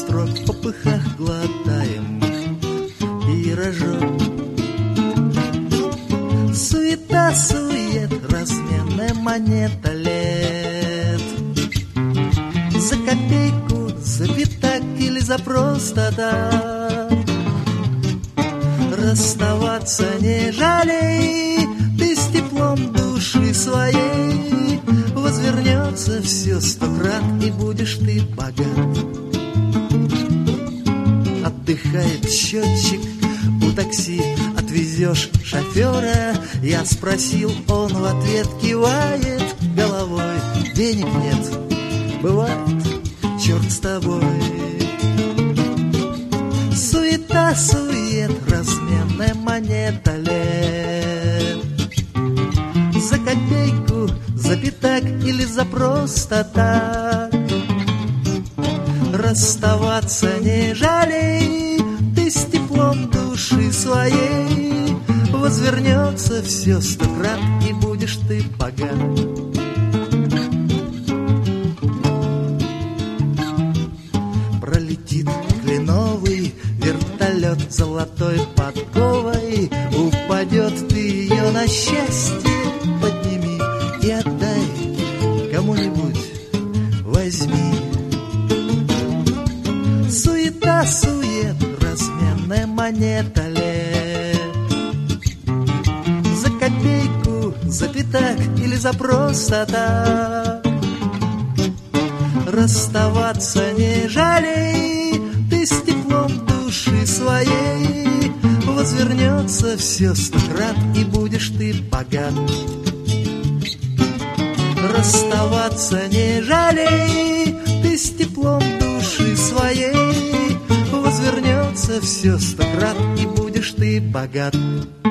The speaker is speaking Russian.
строк в попыхах глотаем и рожок. Суета-сует, разменная монета лет. За копейку, за пятак или за просто так. Расставаться не жалей, ты с теплом души своей. Возвернется все 100 крат, и будешь ты богат. Отдыхает счетчик у такси, отвезешь шофера. Я спросил, он в ответ кивает головой. Денег нет, бывает, черт с тобой. Суета-сует, разменная монета лет. За копейку, за пятак или за просто так. Расставаться не жалей, ты с теплом души своей. Возвернется все 100 крат, и будешь ты богат. Пролетит кленовый вертолет золотой подковой. Упадет, ты ее на счастье подними и отдай кому-нибудь, возьми. Суета-сует, разменная монета лет. За копейку, за пятак или за просто так. Расставаться не жалей, ты с теплом души своей. Возвернется все 100 крат, и будешь ты богат. Расставаться не жалей, ты с теплом души своей. Возвернется все 100 крат, и будешь ты богат.